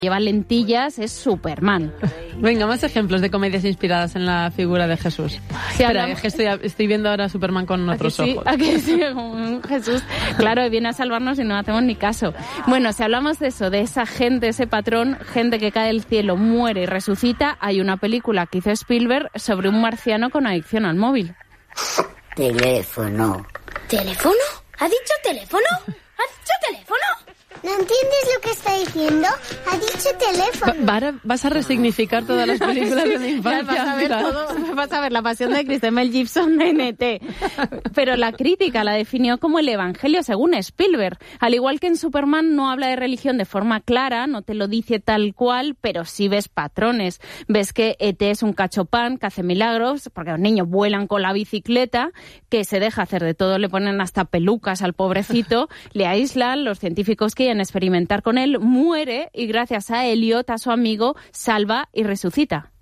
lleva lentillas es Superman. Venga, más ejemplos de comedias inspiradas en la figura de Jesús. Si Espera, hablamos... es que estoy viendo ahora a Superman con otros ojos. ¿A que sí? Jesús, claro, viene a salvarnos y no hacemos ni caso. Bueno, si hablamos de eso, de esa gente, ese patrón, gente que cae del cielo, muere y resucita, hay una película que hizo Spielberg sobre un marciano con adicción al móvil. Teléfono. ¿Teléfono? ¿Ha dicho teléfono? ¿Ha dicho teléfono? ¿No entiendes lo que está diciendo? Ha dicho teléfono. Vas a resignificar todas las películas de la infancia. Vas a ver La Pasión de Cristo, Mel Gibson, NT. Pero la crítica la definió como el evangelio según Spielberg. Al igual que en Superman no habla de religión de forma clara, no te lo dice tal cual, pero sí ves patrones. Ves que ET es un cachopán que hace milagros, porque los niños vuelan con la bicicleta, que se deja hacer de todo, le ponen hasta pelucas al pobrecito, le aíslan, los científicos quieren experimentar con él, muere y gracias a Elliot, a su amigo, salva y resucita.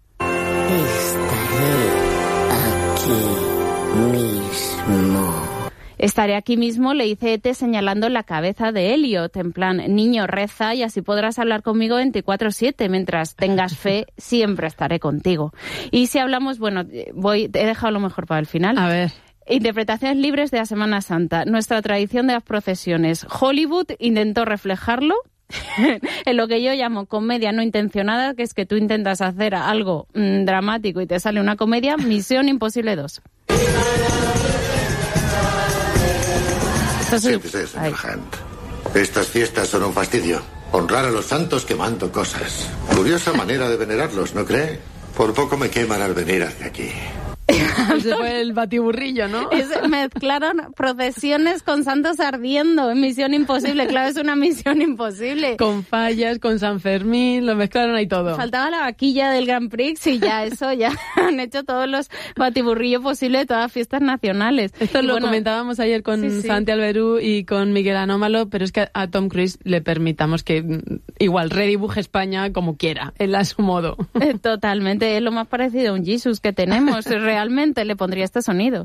Estaré aquí mismo, le dice ET señalando la cabeza de Elliot, en plan, niño, reza y así podrás hablar conmigo 24/7, mientras tengas fe, siempre estaré contigo. Y si hablamos, bueno, he dejado lo mejor para el final. A ver. Interpretaciones libres de la Semana Santa, nuestra tradición de las procesiones. Hollywood intentó reflejarlo en lo que yo llamo comedia no intencionada, que es que tú intentas hacer algo dramático y te sale una comedia. Misión Imposible 2. Siéntese, señor Hunt. Estas fiestas son un fastidio. Honrar a los santos quemando cosas. Curiosa manera de venerarlos, ¿no cree? Por poco me queman al venir hacia aquí. Ese fue el batiburrillo, ¿no? Mezclaron procesiones con santos ardiendo en Misión Imposible. Claro, es una misión imposible. Con fallas, con San Fermín, lo mezclaron ahí todo. Faltaba la vaquilla del Grand Prix y ya han hecho todos los batiburrillos posibles de todas las fiestas nacionales. Esto lo comentábamos ayer con Santi Alberú y con Miguel Anómalo, pero es que a Tom Cruise le permitamos que igual redibuje España como quiera, él a su modo. Totalmente, es lo más parecido a un Jesus que tenemos. Realmente le pondría este sonido.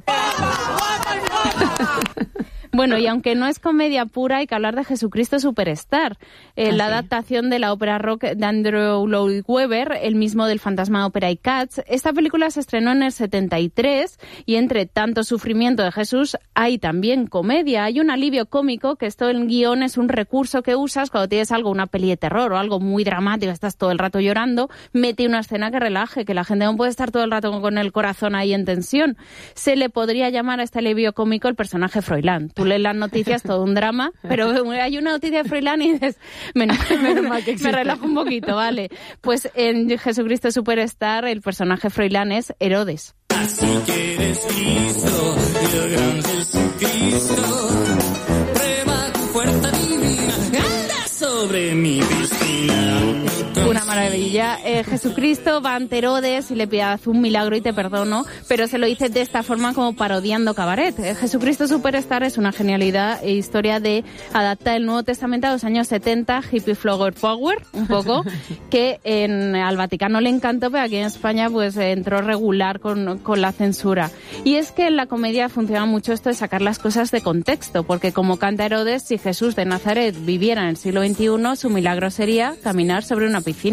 Bueno, y aunque no es comedia pura, hay que hablar de Jesucristo Superstar, la adaptación de la ópera rock de Andrew Lloyd Webber, el mismo del Fantasma de Ópera y Cats. Esta película se estrenó en el 73 y entre tanto sufrimiento de Jesús hay también comedia. Hay un alivio cómico, que esto en guión es un recurso que usas cuando tienes algo, una peli de terror o algo muy dramático, estás todo el rato llorando, mete una escena que relaje, que la gente no puede estar todo el rato con el corazón ahí en tensión. Se le podría llamar a este alivio cómico el personaje Froilán. Tú lees las noticias, todo un drama, pero hay una noticia de Froilán y dices, menos mal que existe. Me relajo un poquito, vale. Pues en Jesucristo Superstar el personaje Froilán es Herodes. Así que eres Cristo, el gran Jesucristo, prueba tu fuerza divina, anda sobre mi piscina. Una maravilla. Jesucristo va ante Herodes y le pide, haz un milagro y te perdono, pero se lo dice de esta forma como parodiando Cabaret. Jesucristo Superstar es una genialidad e historia de adaptar el Nuevo Testamento a los años 70, hippie flower power, un poco, que al Vaticano le encantó, pero aquí en España pues entró regular con la censura. Y es que en la comedia funciona mucho esto de sacar las cosas de contexto, porque como canta Herodes, si Jesús de Nazaret viviera en el siglo XXI, su milagro sería caminar sobre una piscina.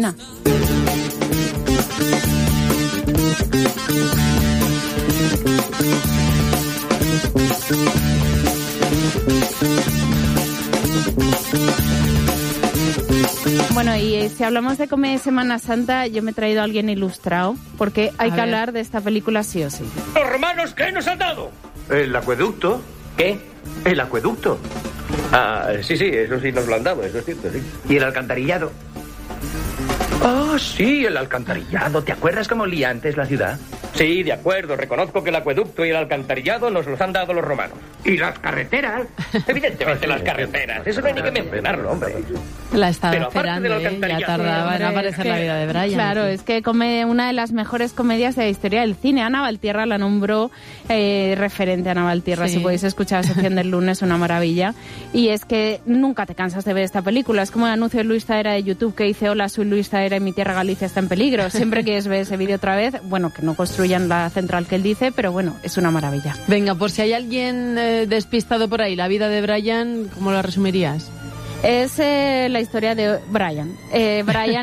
Bueno, y si hablamos de comedia de Semana Santa, yo me he traído a alguien ilustrado, porque hay que hablar de esta película sí o sí. ¿Los romanos qué nos han dado? El acueducto. ¿Qué? El acueducto. Ah, sí, eso sí nos lo han dado, eso es cierto, sí. Y el alcantarillado. Ah, sí, el alcantarillado. ¿Te acuerdas cómo olía antes la ciudad? Sí, de acuerdo. Reconozco que el acueducto y el alcantarillado nos los han dado los romanos. ¿Y las carreteras? Evidentemente las carreteras. Eso no hay ni que mencionarlo, hombre. La estaba pero esperando, ya tardaba en aparecer la vida de Brian. Claro, es que una de las mejores comedias de la historia del cine. Ana Valtierra la nombró referente a Ana Valtierra. Sí. Si podéis escuchar la sección del lunes, una maravilla. Y es que nunca te cansas de ver esta película. Es como el anuncio de Luis Zaera de YouTube que dice: hola, soy Luis Zaera y mi tierra Galicia está en peligro. Siempre quieres ver ese vídeo otra vez. Bueno, que no construyan la central que él dice, pero bueno, es una maravilla. Venga, por si hay alguien despistado por ahí, la vida de Brian, ¿cómo la resumirías? Es la historia de Brian. Brian